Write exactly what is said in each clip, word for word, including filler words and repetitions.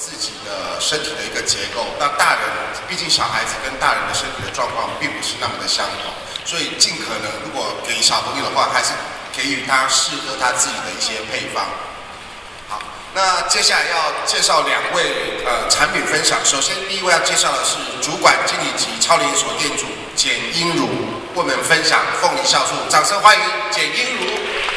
自己的身体的一个结构。那大人毕竟小孩子跟大人的身体的状况并不是那么的相同，所以尽可能如果给小朋友的话，还是给予他适合他自己的一些配方。好，那接下来要介绍两位呃产品分享。首先第一位要介绍的是主管经理及超连锁店主简英如，为我们分享凤梨酵素，掌声欢迎简英如。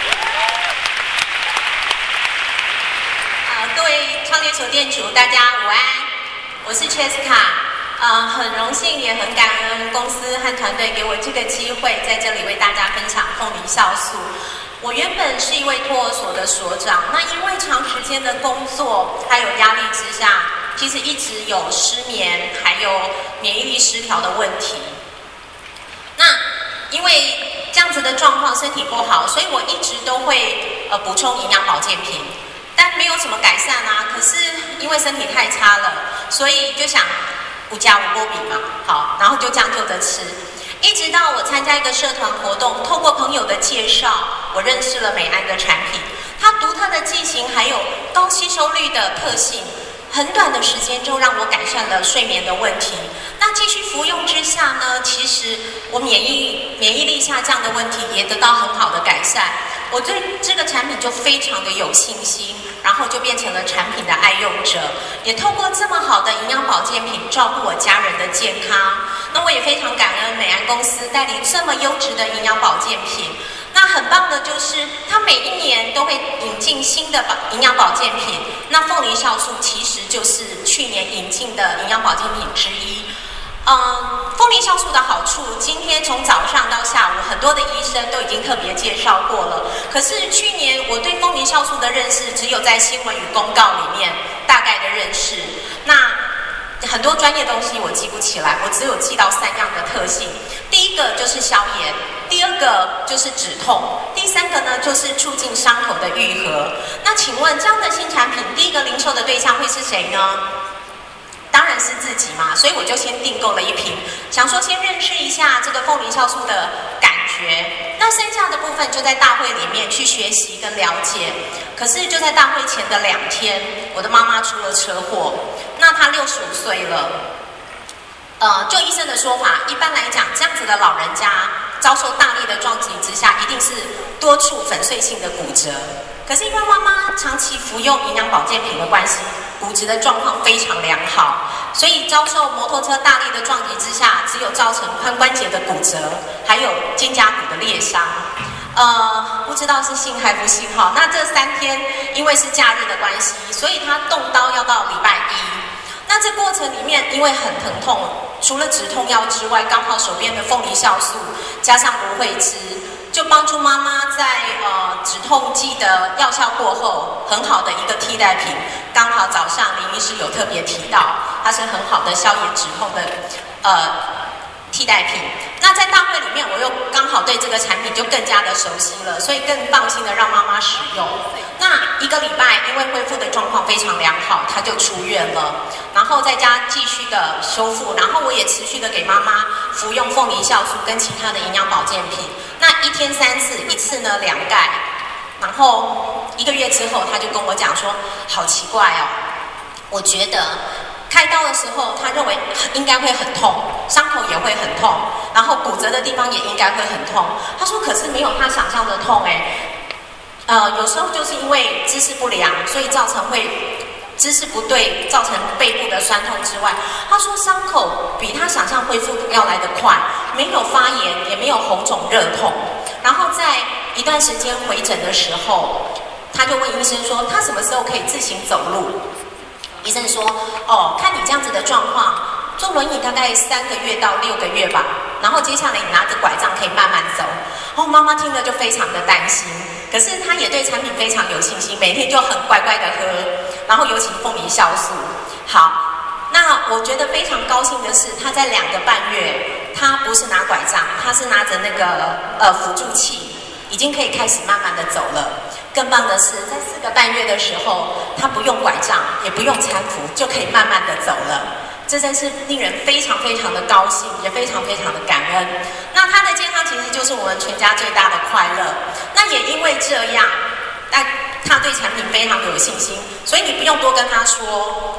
各位超连锁店主，大家午安，我是 Cheska， 呃，很荣幸也很感恩公司和团队给我这个机会，在这里为大家分享凤梨酵素。我原本是一位托儿所的所长，那因为长时间的工作还有压力之下，其实一直有失眠，还有免疫力失调的问题。那因为这样子的状况，身体不好，所以我一直都会呃补充营养保健品。但没有什么改善啊，可是因为身体太差了，所以就想五加五波比嘛，好，然后就将就着吃，一直到我参加一个社团活动，透过朋友的介绍，我认识了美安的产品，它独特的剂型还有高吸收率的特性，很短的时间就让我改善了睡眠的问题。那继续服用之下呢，其实我免疫免疫力下降的问题也得到很好的改善。我对这个产品就非常的有信心，然后就变成了产品的爱用者，也透过这么好的营养保健品照顾我家人的健康。那我也非常感恩美安公司代理这么优质的营养保健品。那很棒的就是，它每一年都会引进新的保营养保健品。那凤梨酵素其实就是去年引进的营养保健品之一。嗯，凤梨酵素的好处，今天从早上到下午，很多的医生都已经特别介绍过了。可是去年我对凤梨酵素的认识，只有在新闻与公告里面大概的认识。那很多专业东西我记不起来，我只有记到三样的特性。第一个就是消炎，第二个就是止痛，第三个呢就是促进伤口的愈合。那请问这样的新产品，第一个零售的对象会是谁呢？当然是自己嘛，所以我就先订购了一瓶，想说先认识一下这个凤梨酵素的感觉。那剩下的部分就在大会里面去学习跟了解。可是就在大会前的两天，我的妈妈出了车祸，那她六十五岁了。呃，就医生的说法，一般来讲，这样子的老人家遭受大力的撞击之下，一定是多处粉碎性的骨折。可是因为妈妈长期服用营养保健品的关系，骨质的状况非常良好，所以遭受摩托车大力的撞击之下，只有造成髋关节的骨折，还有肩胛骨的裂伤。呃，不知道是幸还不幸哈。那这三天因为是假日的关系，所以他动刀要到礼拜一。那这过程里面，因为很疼痛，除了止痛药之外，刚好手边的凤梨酵素加上芦荟汁，就帮助妈妈在呃止痛剂的药效过后，很好的一个替代品。刚好早上林医师有特别提到，它是很好的消炎止痛的呃替代品。那在大会里面，我又刚好对这个产品就更加的熟悉了，所以更放心的让妈妈使用。那一个礼拜，因为恢复的状况非常良好，她就出院了，然后在家继续的修复，然后我也持续的给妈妈服用凤梨酵素跟其他的营养保健品。那一天三次，一次呢两盖，然后一个月之后，她就跟我讲说，好奇怪哦，我觉得开刀的时候，他认为应该会很痛，伤口也会很痛，然后骨折的地方也应该会很痛。他说，可是没有他想象的痛哎。呃，有时候就是因为姿势不良，所以造成会姿势不对，造成背部的酸痛之外，他说伤口比他想象恢复要来得快，没有发炎，也没有红肿热痛。然后在一段时间回诊的时候，他就问医生说，他什么时候可以自行走路？医生说，哦，看你这样子的状况，坐轮椅大概三个月到六个月吧，然后接下来你拿着拐杖可以慢慢走。哦，妈妈听了就非常的担心，可是她也对产品非常有信心，每天就很乖乖的喝，然后尤其凤梨酵素。好，那我觉得非常高兴的是，她在两个半月，她不是拿拐杖，她是拿着那个呃辅助器，已经可以开始慢慢的走了。更棒的是，在四个半月的时候，她不用拐杖，也不用搀扶，就可以慢慢的走了。这真是令人非常非常的高兴，也非常非常的感恩。那他的健康其实就是我们全家最大的快乐。那也因为这样，但他对产品非常有信心，所以你不用多跟他说，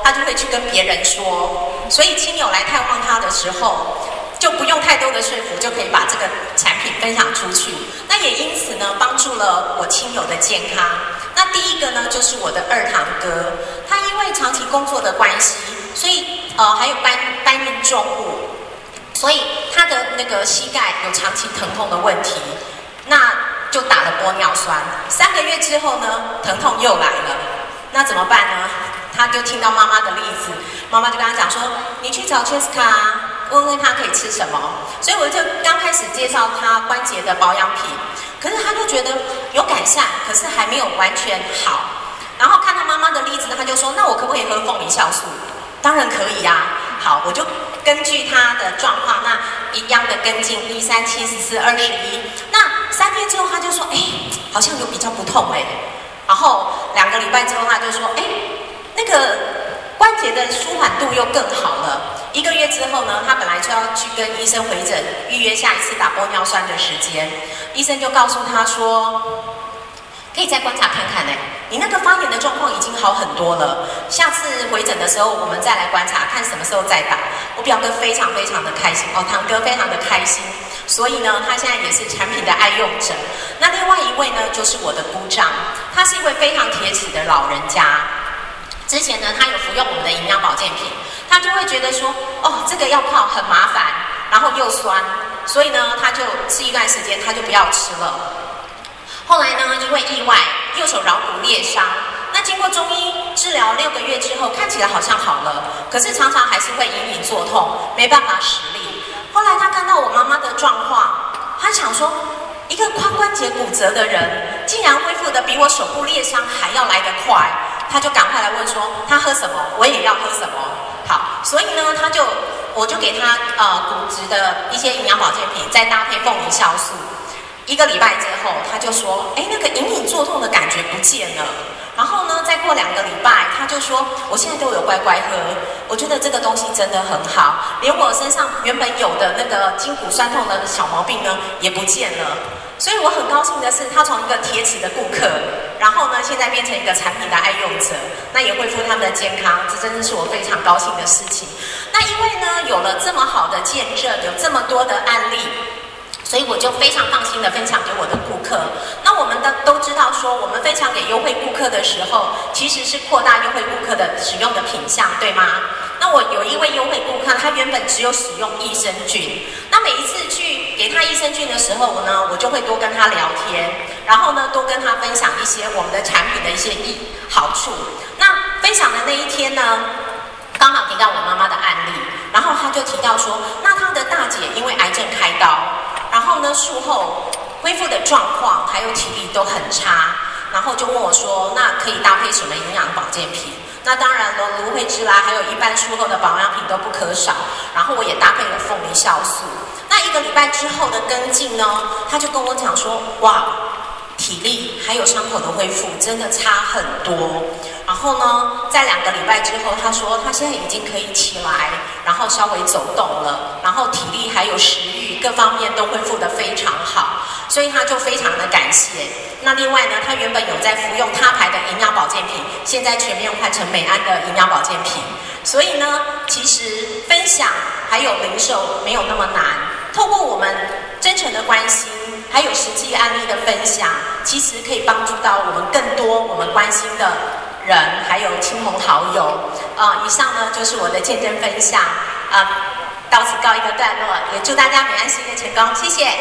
他就会去跟别人说，所以亲友来探望他的时候，就不用太多的说服，就可以把这个产品分享出去。那也因此呢，帮助了我亲友的健康。那第一个呢，就是我的二堂哥，他因为长期工作的关系，所以呃还有搬搬运重物，所以他的那个膝盖有长期疼痛的问题，那就打了玻尿酸。三个月之后呢，疼痛又来了，那怎么办呢？他就听到妈妈的例子，妈妈就跟他讲说：“你去找 Jessica， 问问他可以吃什么。”所以我就刚开始介绍他关节的保养品，可是他就觉得有改善，可是还没有完全好。然后看他妈妈的例子，他就说：“那我可不可以喝凤梨酵素？”当然可以呀、啊。好，我就根据他的状况，那一样的跟进，一三七十四二十一。那三天之后，他就说：“哎，好像有比较不痛哎。”然后两个礼拜之后，他就说：“哎。”那个关节的舒缓度又更好了。一个月之后呢，他本来就要去跟医生回诊，预约下一次打玻尿酸的时间。医生就告诉他说，可以再观察看看呢，你那个发炎的状况已经好很多了。下次回诊的时候，我们再来观察，看什么时候再打。我表哥非常非常的开心，哦，堂哥非常的开心。所以呢，他现在也是产品的爱用者。那另外一位呢，就是我的姑丈，他是一位非常铁齿的老人家。之前呢，他有服用我们的营养保健品，他就会觉得说，哦，这个药泡很麻烦，然后又酸，所以呢，他就吃一段时间，他就不要吃了。后来呢，因为意外，右手桡骨裂伤，那经过中医治疗六个月之后，看起来好像好了，可是常常还是会隐隐作痛，没办法使力。后来他看到我妈妈的状况，他想说，一个髋关节骨折的人，竟然恢复的比我手部裂伤还要来得快。他就赶快来问说他喝什么，我也要喝什么。好，所以呢，他就我就给他呃骨质的一些营养保健品，再搭配凤梨酵素。一个礼拜之后，他就说，哎，那个隐隐作痛的感觉不见了。然后呢，再过两个礼拜，他就说，我现在都有乖乖喝，我觉得这个东西真的很好，连我身上原本有的那个筋骨酸痛的小毛病呢，也不见了。所以我很高兴的是，他从一个铁齿的顾客，然后呢，现在变成一个产品的爱用者，那也恢复他们的健康，这真的是我非常高兴的事情。那因为呢，有了这么好的见证，有这么多的案例，所以我就非常放心的分享给我的顾客。那我们的都知道说，我们分享给优惠顾客的时候，其实是扩大优惠顾客的使用的品项，对吗？那我有一位优惠顾客，他原本只有使用益生菌，那每一次去给他益生菌的时候呢，我就会多跟他聊天，然后呢，多跟他分享一些我们的产品的一些益好处。那分享的那一天呢，刚好提到我妈妈的案例，然后他就提到说，那他的大姐因为癌症开刀，然后呢，术后恢复的状况还有体力都很差，然后就问我说，那可以搭配什么营养保健品？那当然了，芦荟汁啦，还有一般术后的保养品都不可少。然后我也搭配了凤梨酵素。那一个礼拜之后的跟进呢，他就跟我讲说，哇，体力还有伤口的恢复真的差很多。然后呢，在两个礼拜之后，他说他现在已经可以起来，然后稍微走动了，然后体力还有食欲各方面都恢复得非常好，所以他就非常的感谢。那另外呢，他原本有在服用他牌的营养保健品，现在全面换成美安的营养保健品。所以呢，其实分享还有零售没有那么难，透过我们真诚的关心，还有实际案例的分享，其实可以帮助到我们更多我们关心的人，还有亲朋好友。呃，以上呢就是我的见证分享，呃，到此告一个段落，也祝大家美安事业成功，谢谢。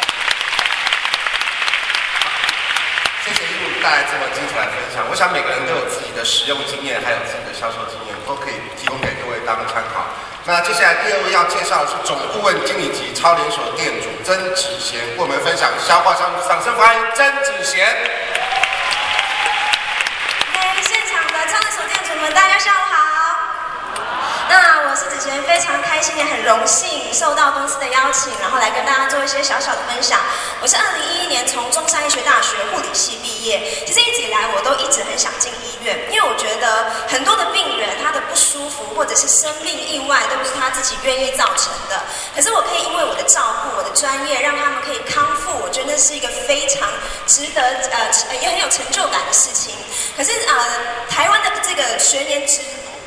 谢谢一路带来这么精彩的分享。我想每个人都有自己的使用经验，还有自己的销售经验，都可以提供给各位当参考。那接下来第二位要介绍的是总顾问经理级超连锁店主曾子贤，为我们分享消化销售，掌声欢迎曾子贤。 嘿，现场的超连锁店主们，大家下午好。那我是子贤，非常开心也很荣幸受到公司的邀请，然后来跟大家做一些小小的分享。我是二零一一年从中山医学大学护理系毕业，其实一直以来我都一直很想进医院，因为我觉得很多的病人他的不舒服或者是生病意外都不是他自己愿意造成的，可是我可以因为我的照顾、我的专业，让他们可以康复，我觉得那是一个非常值得呃也很有成就感的事情。可是呃，台湾的这个学年制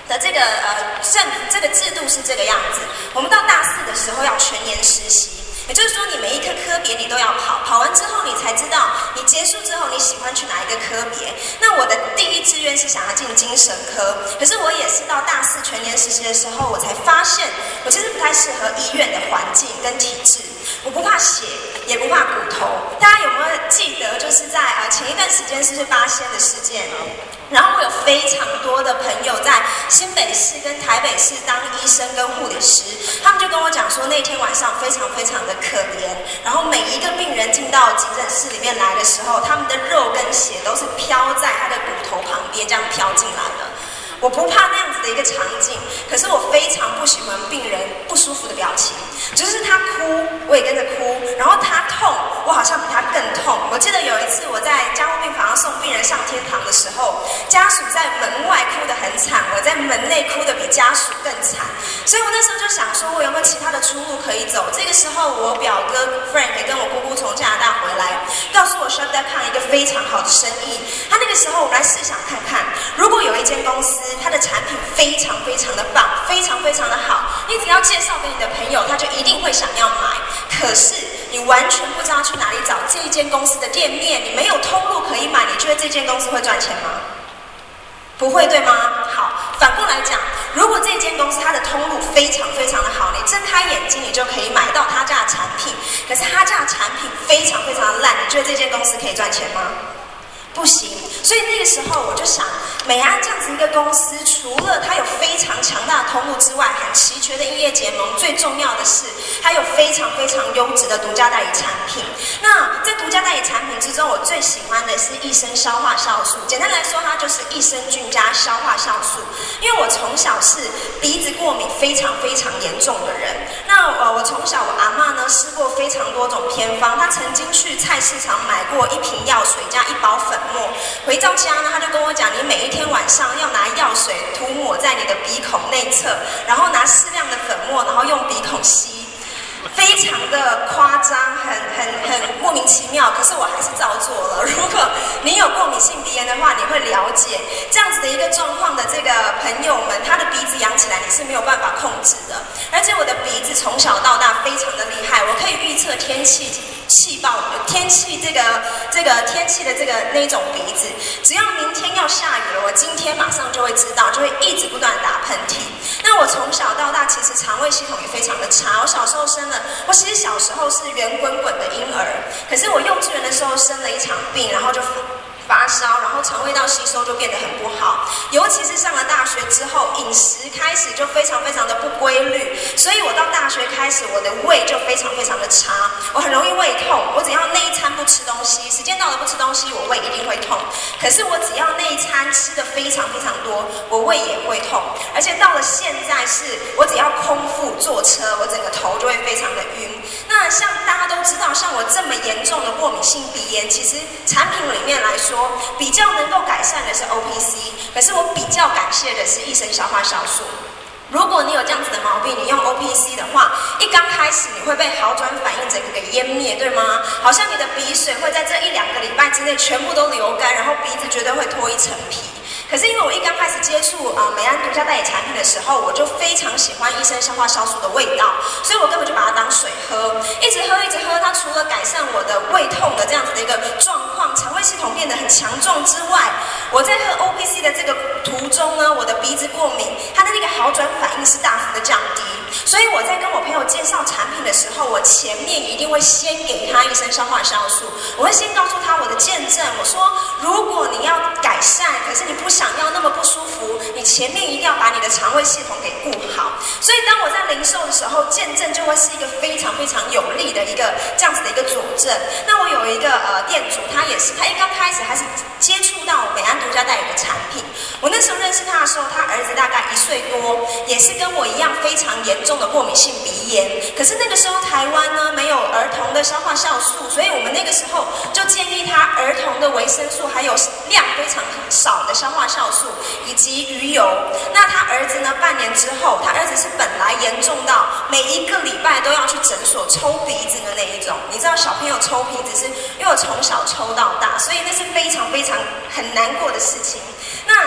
的这个呃政府这个制度是这个样子，我们到大四的时候要全年实习。也就是说，你每一科科别你都要跑，跑完之后你才知道，你结束之后你喜欢去哪一个科别。那我的第一志愿是想要进精神科，可是我也是到大四全年实习的时候，我才发现我其实不太适合医院的环境跟体制。我不怕血，也不怕骨头。大家有没有记得，就是在呃前一段时间是不是八仙的事件？然后我有非常多的朋友在新北市跟台北市当医生跟护理师，他们就跟我讲说，那天晚上非常非常的可怜。然后每一个病人进到急诊室里面来的时候，他们的肉跟血都是飘在他的骨头旁边，这样飘进来的。我不怕那样子的一个场景，可是我非常不喜欢病人不舒服的表情，就是他哭，我也跟着哭，然后他痛，我好像比他更痛。我记得有一次我在加护病房送病人上天堂的时候，家属在门外哭得很惨，我在门内哭得比家属更惨，所以我那时候就想说，我有没有其他的出路可以走？这个时候，我表哥 Frank 跟我姑姑从加拿大回来，告诉我 Shopdecon 一个非常好的生意。他那个时候，我们来试想看看，如果有一间公司，它的产品非常非常的棒，非常非常的好，你只要介绍给你的朋友，他就一定会想要买。可是你完全不知道去哪里找这一间公司的店面，你没有通路可以买，你觉得这间公司会赚钱吗？不会，对吗？好，反过来讲，如果这间公司它的通路非常非常的好，你睁开眼睛你就可以买到他家的产品，可是他家的产品非常非常的烂，你觉得这间公司可以赚钱吗？不行。所以那个时候我就想，美安这样子一个公司，除了它有非常强大的通路之外，很齐全的异业结盟，最重要的是它有非常非常优质的独家代理产品。那在独家代理产品之中，我最喜欢的是益生消化酵素。简单来说，它就是益生菌加消化酵素。因为我从小是鼻子过敏非常非常严重的人，那呃我从小我阿嬷呢试过非常多种偏方，她曾经去菜市场买过一瓶药水加一包粉末。回到家呢，他就跟我讲，你每一天晚上要拿药水涂抹在你的鼻孔内侧，然后拿适量的粉末，然后用鼻孔吸，非常的夸张，很很很莫名其妙，可是我还是照做了。如果你有过敏性鼻炎的话，你会了解这样子的一个状况的这个朋友们，他的鼻子痒起来你是没有办法控制的。而且我的鼻子从小到大非常的厉害，我可以预测天气气暴天气这个这个天气的这个那种鼻子，只要明天要下雨了，我今天马上就会知道，就会一直不断打喷嚏。那我从小到大其实肠胃系统也非常的差，我小时候生了，我其实小时候是圆滚滚的婴儿，可是我幼稚园的时候生了一场病，然后就发烧，然后肠胃道吸收就变得很不好，尤其是上了大学之后，饮食开始就非常非常的不规律，所以我到大学开始，我的胃就非常非常的差，我很容易胃痛，我只要那一餐不吃东西，时间到了不吃东西，我胃一定会痛。可是我只要那一餐吃的非常非常多，我胃也会痛，而且到了现在是，我只要空腹坐车，我整个头就会非常的晕。那像大家都知道，像我这么严重的过敏性鼻炎，其实产品里面来说，比较能够改善的是 O P C， 可是我比较感谢的是益生消化酵素。如果你有这样子的毛病，你用 O P C 的话，一刚开始你会被好转反应整个给湮灭，对吗？好像你的鼻水会在这一两个礼拜之内全部都流干，然后鼻子绝对会脱一层皮。可是因为我一刚开始接触啊、呃、美安独家代理产品的时候，我就非常喜欢益生消化酵素的味道，所以我根本就把它当水喝，一直喝一直喝。它除了改善我的胃痛的这样子的一个状况，肠胃系统变得很强壮之外，我在喝 O P C 的这个途中呢，我的鼻子过敏，它的那个好转反应是大幅的降低。所以我在跟我朋友介绍产品的时候，我前面一定会先给他益生消化酵素，我会先告诉他我的见证，我说如果你要改善，可是你不想要那么不舒服，你前面一定要把你的肠胃系统给顾好。所以当我在零售的时候，见证就会是一个非常非常有力的一个这样子的一个佐证。那我有一个呃店主，他也是，他一刚开始还是接触到美安独家代理的产品。我那时候认识他的时候，他儿子大概一岁多，也是跟我一样非常严重的过敏性鼻炎。可是那个时候台湾呢没有儿童的消化酵素，所以我们那个时候就建议他儿童的维生素还有量非常少的消化酵素以及鱼油。那他儿子呢半年之后，他儿子是本来严重到每一个礼拜都要去诊所抽鼻子的那一种。你知道小朋友抽鼻子是因为我从小抽到大，所以那是非常非常很难过的事情。那半年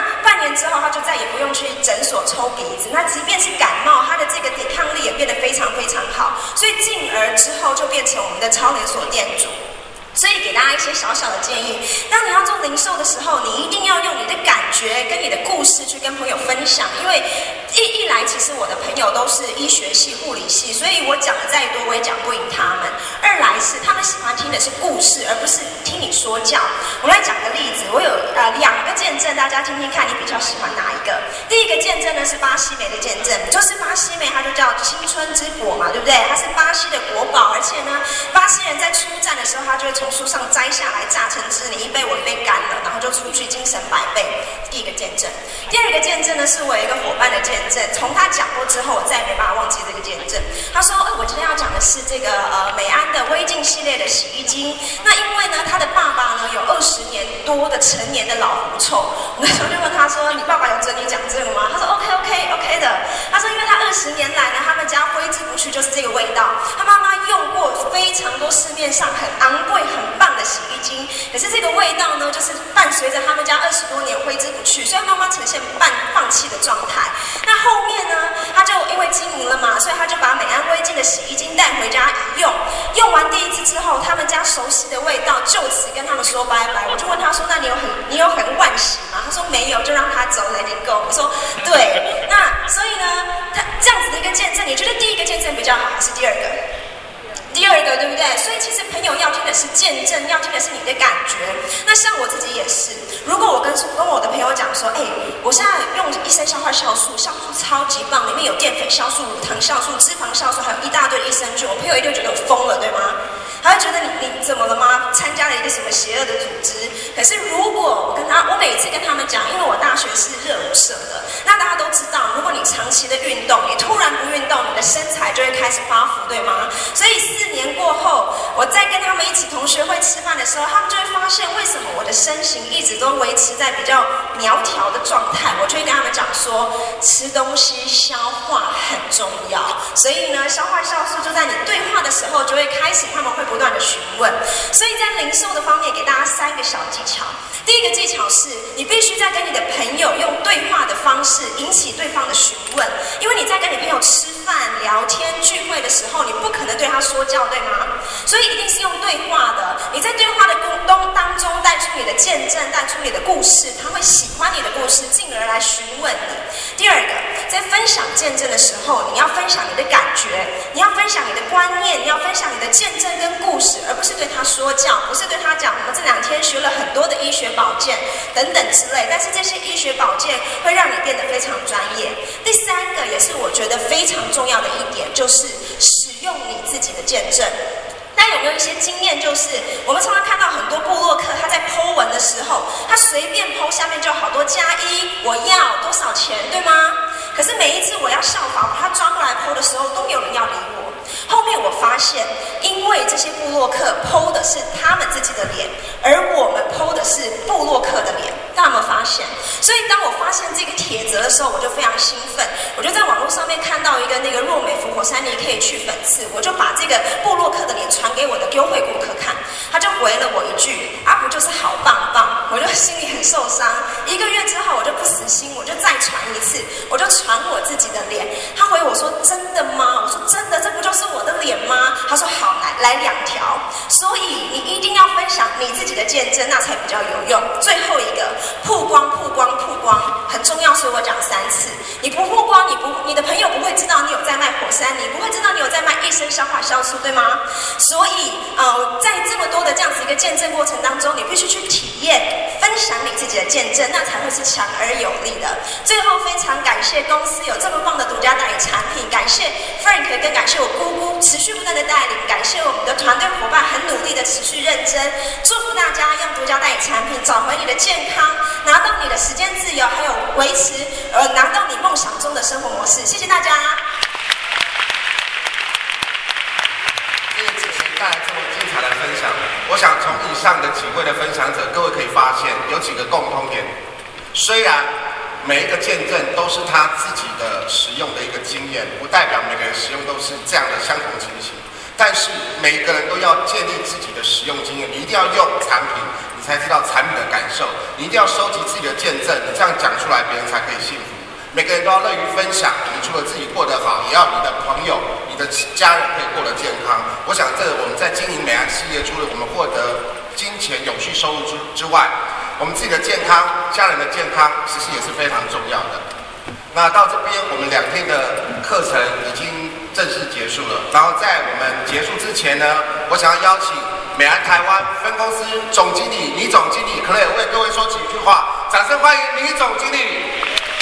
年之后，他就再也不用去诊所抽鼻子。那即便是感冒，他的这个抵抗力也变得非常非常好，所以进而之后就变成我们的超连锁店主。所以给大家一些小小的建议，当你要做零售的时候，你一定要用你的感觉跟你的故事去跟朋友分享，因为一一来，其实我的朋友都是医学系、护理系，所以我讲的再多，我也讲不赢他们。二来是他们喜欢听的是故事，而不是听你说教。我们来讲个例子，我有呃两个见证，大家听听看，你比较喜欢哪一个？第一个见证呢是巴西莓的见证，就是巴西莓，它就叫青春之果嘛，对不对？它是巴西的国宝，而且呢，巴西人在出战的时候，他就会从树上摘下来榨成汁，你一杯我一杯干了，然后就出去精神百倍。第一个见证，第二个见证呢是我有一个伙伴的见证，从他讲过之后，我再也没办法忘记这个见证。他说：“呃，我今天要讲的是这个呃美安的微净系列的洗衣精。那因为呢，他的爸爸呢有二十年多的成年的老狐臭。我那时候就问他说：‘你爸爸有准你讲这个吗？’他说 ：‘OK OK OK 的。’他说，因为他二十年来呢，他们家挥之不去就是这个味道。他妈妈用过非常多市面上很昂贵、很棒的洗衣精，可是这个味道呢，就是伴随着他们家二十多年挥之不去，所以妈妈呈现半放弃的状态。那后面呢，他就因为经营了嘛，所以他就把美安微净的洗衣精带回家一用，用完第一次之后，他们家熟悉的味道就此跟他们说拜拜。我就问他说：“那你有很你有很惋惜吗？”他说：“没有，就让他走了，已经够。”我说：“对。”那所以呢，他这样子的一个见证，你觉得第一个见证比较好，还是第二个？第二个对不对？所以其实朋友要听的是见证，要听的是你的感觉。那像我自己也是，如果我跟跟我的朋友讲说，哎，我现在用益生消化酵素，酵素超级棒，里面有淀粉酵素、乳糖酵素、脂肪酵素，还有一大堆益生菌，我朋友一定觉得我疯了，对吗？他会觉得你你怎么了吗？参加了一个什么邪恶的组织？可是如果我跟他，我每一次跟他们讲，因为我大学是热舞社的，那大家都知道，如果你长期的运动，你突然不运动，你的身材就会开始发福，对吗？所以四年过后，我在跟他们一起同学会吃饭的时候，他们就会发现为什么我的身形一直都维持在比较苗条的状态。我就会跟他们讲说，吃东西消化很重要，所以呢，消化酵素就在你对话的时候就会开始，他们会不断的询问。所以在零售的方面，给大家三个小技巧。第一个技巧是，你必须在跟你的朋友用对话的方式引起对方的询问，因为你在跟你朋友吃饭、聊天、聚会的时候，你不可能对他说教，对吗？所以一定是用对话的。你在对话的当当中带出你的见证，带出你的故事，他会喜欢你的故事，进而来询问你。第二个，在分享见证的时候，你要分享你的感觉，你要分享你的观念，你要分享你的见证跟故事，而不是对他说教，不是对他讲我们这两天学了很多的医学保健等等之类。但是这些医学保健会让你变得非常专业。第三个也是我觉得非常重要的一点，就是使用你自己的见证。大家有没有一些经验？就是我们常常看到很多部落客，他在 po 文的时候，他随便 po 下面就有好多加一，我要多少钱，对吗？可是每一次我要效仿把他抓过来 po 的时候，都没有人要理我。后面我发现，因为这些部落客 po 的是他们自己的脸，而我们 po 的是部落客的脸。大家有没有发现？所以当我发现这个帖子的时候，我就非常兴奋。我就在网络上面看到一个那个若美福火山泥可以去粉刺，我就把这个部落客的脸传给我的优惠顾客看，他就回了我一句：“阿不就是好棒棒。”我就心里很受伤。一个月之后，我就不死心，我就再传一次，我就传我自己的脸。他回我说：“真的吗？”我说：“真的，这不就是我的脸吗？”他说：“好，来来两条。”所以你一定要分享你自己的见证，那才比较有用。最后一个，曝光曝光曝光很重要，所以我讲三次。你不曝光，你不你的朋友不会知道你有在卖火山泥，不会知道你有在卖益生消化酵素，对吗？所以呃，在这么多的这样子一个见证过程当中，你必须去体验、分享你自己的见证，那才会是强而有力的。最后非常感谢公司有这么棒的独家代理产品，感谢 Frank 跟感谢我姑姑持续不断的带领，感谢我们的团队伙伴很努力的持续认真，祝福大家用独家代理产品找回你的健康，拿到你的时间自由，还有维持呃拿到你梦想中的生活模式。谢谢大家。 谢谢子贤带来这么精彩的分享。我想从以上的几位的分享者，各位可以发现有几个共通点。虽然每一个见证都是他自己的使用的一个经验，不代表每个人使用都是这样的相同情形。 但是每个人都要建立自己的使用经验，你一定要用产品，你才知道产品的感受，你一定要收集自己的见证，你这样讲出来，别人才可以信服。每个人都要乐于分享，你除了自己过得好，也要你的朋友、你的家人可以过得健康。我想，这我们在经营美安事业，除了我们获得金钱永续收入之之外，我们自己的健康、家人的健康，其实也是非常重要的。那到这边，我们两天的课程已经正式结束了。然后在我们结束之前呢，我想要邀请美安台湾分公司总经理李总经理，可能也为各位说几句话。掌声欢迎李总经理。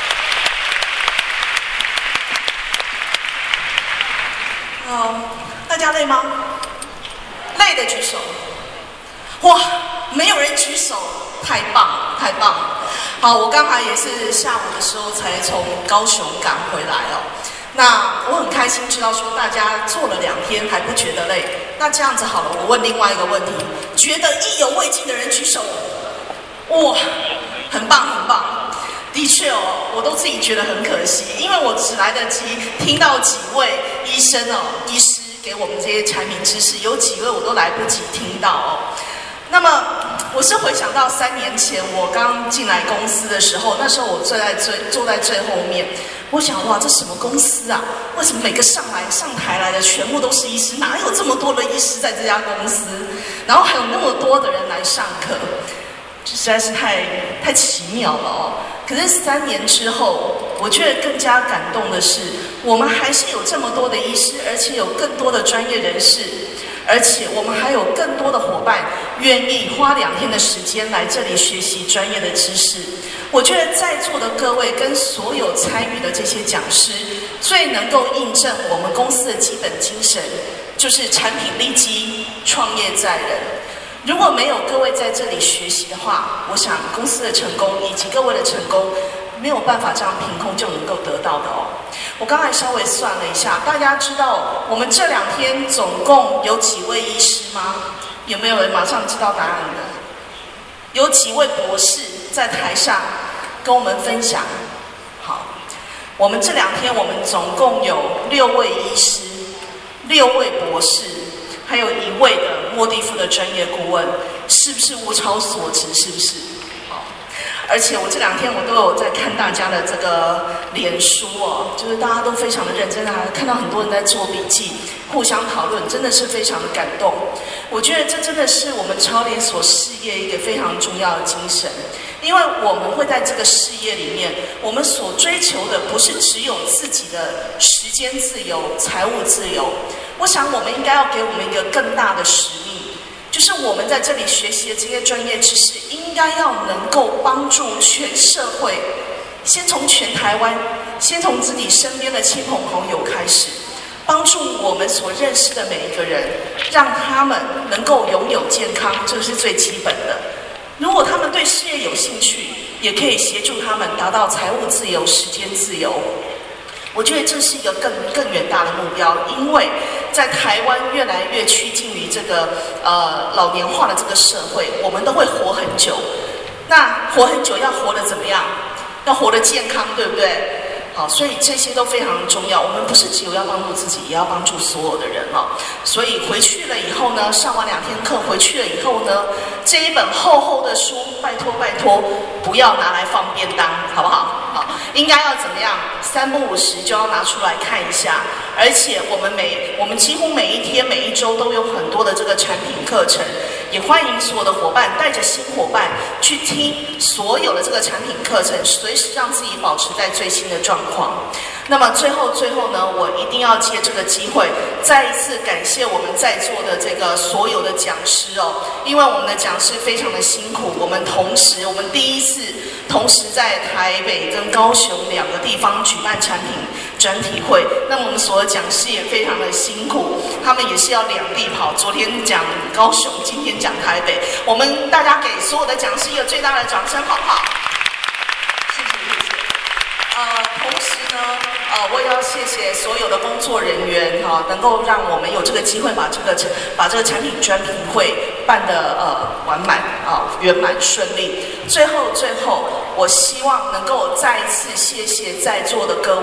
哦，大家累吗？累的举手。哇，没有人举手，太棒了，太棒了。好，我刚才也是下午的时候才从高雄赶回来哦。那我很开心知道说大家做了两天还不觉得累。那这样子好了，我问另外一个问题：觉得意犹未尽的人举手。哇，很棒，很棒。的确哦，我都自己觉得很可惜，因为我只来得及听到几位医生哦，医师给我们这些产品知识，有几位我都来不及听到哦。那么我是回想到三年前我刚进来公司的时候，那时候我坐在最坐在最后面，我想哇，这什么公司啊？为什么每个上来上台来的全部都是医师？哪有这么多的医师在这家公司？然后还有那么多的人来上课，实在是太太奇妙了哦。可是三年之后，我觉得更加感动的是，我们还是有这么多的医师，而且有更多的专业人士，而且我们还有更多的伙伴愿意花两天的时间来这里学习专业的知识。我觉得在座的各位跟所有参与的这些讲师，最能够印证我们公司的基本精神，就是产品利基，创业在人。如果没有各位在这里学习的话，我想公司的成功以及各位的成功，没有办法这样凭空就能够得到的哦。我刚才稍微算了一下，大家知道我们这两天总共有几位医师吗？有没有人马上知道答案的？有几位博士在台上跟我们分享。好，我们这两天我们总共有六位医师，六位博士，还有一位的莫蒂夫的专业顾问，是不是物超所值？是不是？好，而且我这两天我都有在看大家的这个脸书哦，就是大家都非常的认真啊，看到很多人在做笔记，互相讨论，真的是非常的感动。我觉得这真的是我们超连锁事业一个非常重要的精神，因为我们会在这个事业里面，我们所追求的不是只有自己的时间自由、财务自由。我想我们应该要给我们一个更大的使命，就是我们在这里学习的这些专业知识，应该要能够帮助全社会，先从全台湾，先从自己身边的亲朋好友开始，帮助我们所认识的每一个人，让他们能够拥有健康，这个是最基本的。如果他们对事业有兴趣，也可以协助他们达到财务自由、时间自由。我觉得这是一个更更远大的目标，因为在台湾越来越趋近于这个呃老年化的这个社会，我们都会活很久。那活很久要活得怎么样？要活得健康，对不对？好，所以这些都非常重要。我们不是只有要帮助自己，也要帮助所有的人哦。所以回去了以后呢，上完两天课回去了以后呢，这一本厚厚的书，拜托拜托，不要拿来放便当，好不好？好，应该要怎么样？三不五时就要拿出来看一下。而且我们每我们几乎每一天、每一周都有很多的这个产品课程，也欢迎所有的伙伴带着新伙伴去听所有的这个产品课程，随时让自己保持在最新的状况。那么最后最后呢，我一定要借这个机会，再一次感谢我们在座的这个所有的讲师哦，因为我们的讲师非常的辛苦，我们同时我们第一次同时在台北跟高雄两个地方举办产品专题会，那么我们所有讲师也非常的辛苦，他们也是要两地跑，昨天讲高雄，今天讲台北，我们大家给所有的讲师一个最大的掌声，好不好？谢谢谢谢。呃，同时呢，呃，我也要谢谢所有的工作人员哈、哦，能够让我们有这个机会把这个把这个产品专题会办得呃完满啊、圆满顺利。最后最后，我希望能够再一次谢谢在座的各位，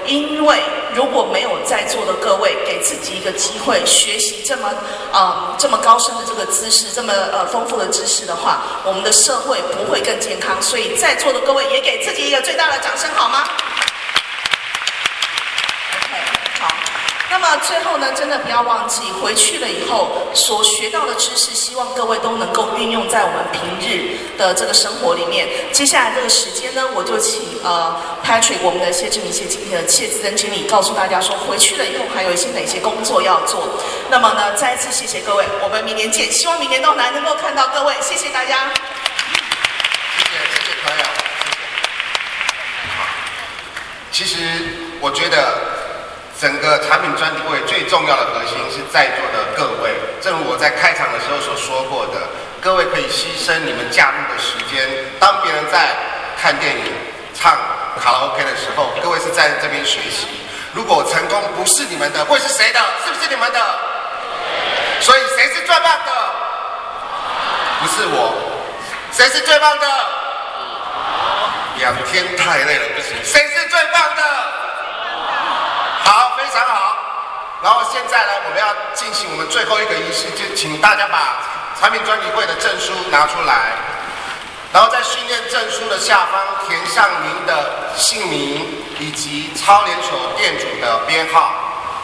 因为如果没有在座的各位给自己一个机会学习这么呃这么高深的这个知识，这么呃丰富的知识的话，我们的社会不会更健康。所以在座的各位也给自己一个最大的掌声，好吗？ OK， 好。那么最后呢，真的不要忘记回去了以后所学到的知识，希望各位都能够运用在我们平日的这个生活里面。接下来这个时间呢，我就请呃 Patrick 我们的谢志明谢经理的谢资深经理告诉大家说，回去了以后还有一些哪些工作要做。那么呢，再一次谢谢各位，我们明年见，希望明年都还能够看到各位，谢谢大家。 谢谢谢谢朋友，谢谢。其实我觉得。 整个产品专题会最重要的核心是在座的各位，正如我在开场的时候所说过的，各位可以牺牲你们假日的时间，当别人在看电影、唱卡拉 OK 的时候，各位是在这边学习。如果成功不是你们的，会是谁的？是不是你们的？所以谁是最棒的？不是我。谁是最棒的？两天太累了，不行。谁是最棒的？ 好，非常好。然后现在呢，我们要进行我们最后一个仪式，就请大家把产品专题会的证书拿出来，然后在训练证书的下方填上您的姓名以及超联所店主的编号。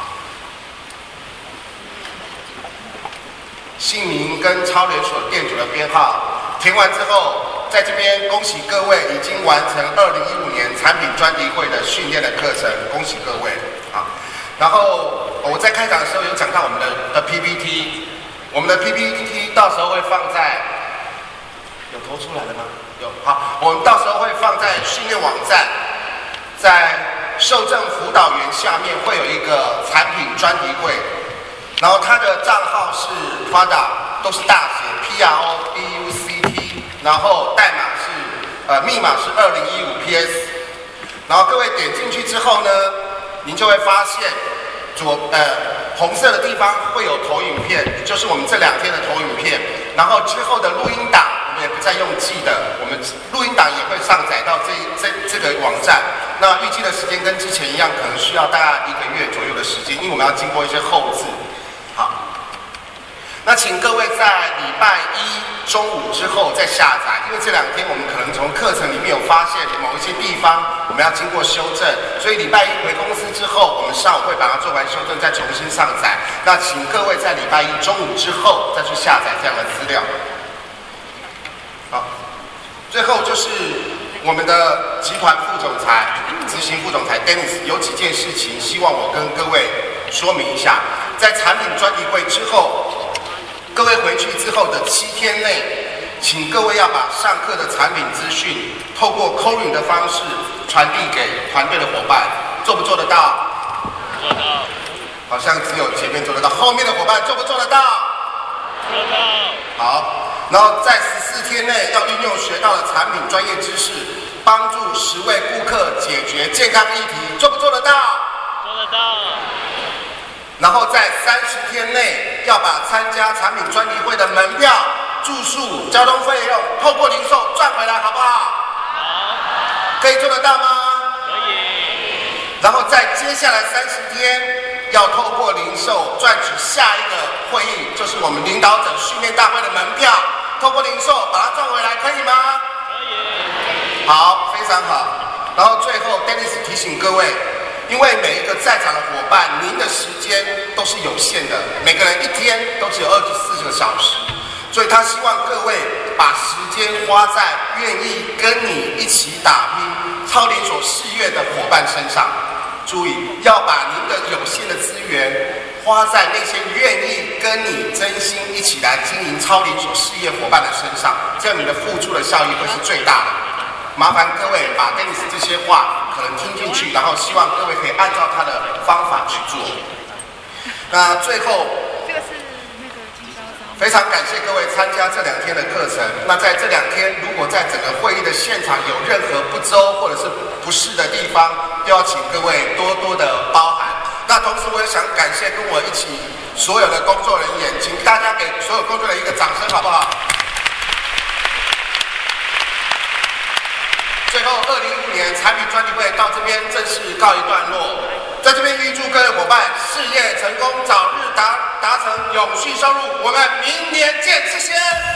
姓名跟超联所店主的编号填完之后，在这边恭喜各位已经完成二零一五年产品专题会的训练的课程，恭喜各位啊！然后我在开场的时候有讲到我们的的 P P T， 我们的 P P T 到时候会放在，有投出来了吗？有，好，我们到时候会放在训练网站，在受证辅导员下面会有一个产品专题会，然后它的账号是 Prada， 都是大写 P R O D U C T， 然后代码是呃密码是二零一五 P S， 然后各位点进去之后呢，您就会发现左呃红色的地方会有投影片，就是我们这两天的投影片，然后之后的录音档我们也不再用寄的，我们录音档也会上载到这这这个网站。那预计的时间跟之前一样，可能需要大概一个月左右的时间，因为我们要经过一些后置。好，那请各位在礼拜一中午之后再下载，因为这两天我们可能从课程里面有发现某一些地方我们要经过修正，所以礼拜一回公司之后，我们上午会把它做完修正，再重新上载。那请各位在礼拜一中午之后再去下载这样的资料。好，最后就是我们的集团副总裁、执行副总裁 Dennis 有几件事情，希望我跟各位说明一下。在产品专题会之后，各位回去之后的七天内，请各位要把上课的产品资讯透过 calling 的方式传递给团队的伙伴，做不做得到？做到。好像只有前面做得到，后面的伙伴做不做得到？做到。好，然后在十四天内要运用学到的产品专业知识，帮助十位顾客解决健康议题，做不做得到？做得到。然后在三十天内要把参加产品专题会的门票、住宿、交通费用透过零售赚回来，好不好？好。可以做得到吗？可以。然后在接下来三十天，要透过零售赚取下一个会议，就是我们领导者训练大会的门票，透过零售把它赚回来，可以吗？可以。好，非常好。然后最后 Dennis 提醒各位。因为每一个在场的伙伴，您的时间都是有限的，每个人一天都只有二十四个小时，所以他希望各位把时间花在愿意跟你一起打拼超连锁事业的伙伴身上。注意，要把您的有限的资源花在那些愿意跟你真心一起来经营超连锁事业伙伴的身上，这样你的付出的效益会是最大的。麻烦各位把 Dennis 这些话可能听进去，然后希望各位可以按照他的方法去做。那最后，这个是那个经销商。非常感谢各位参加这两天的课程。那在这两天，如果在整个会议的现场有任何不周或者是不适的地方，都要请各位多多的包涵。那同时，我也想感谢跟我一起所有的工作人员，请大家给所有工作人员一个掌声，好不好？最后，二零一五年产品专题会到这边正式告一段落。 永续收入。我们明年见，谢谢。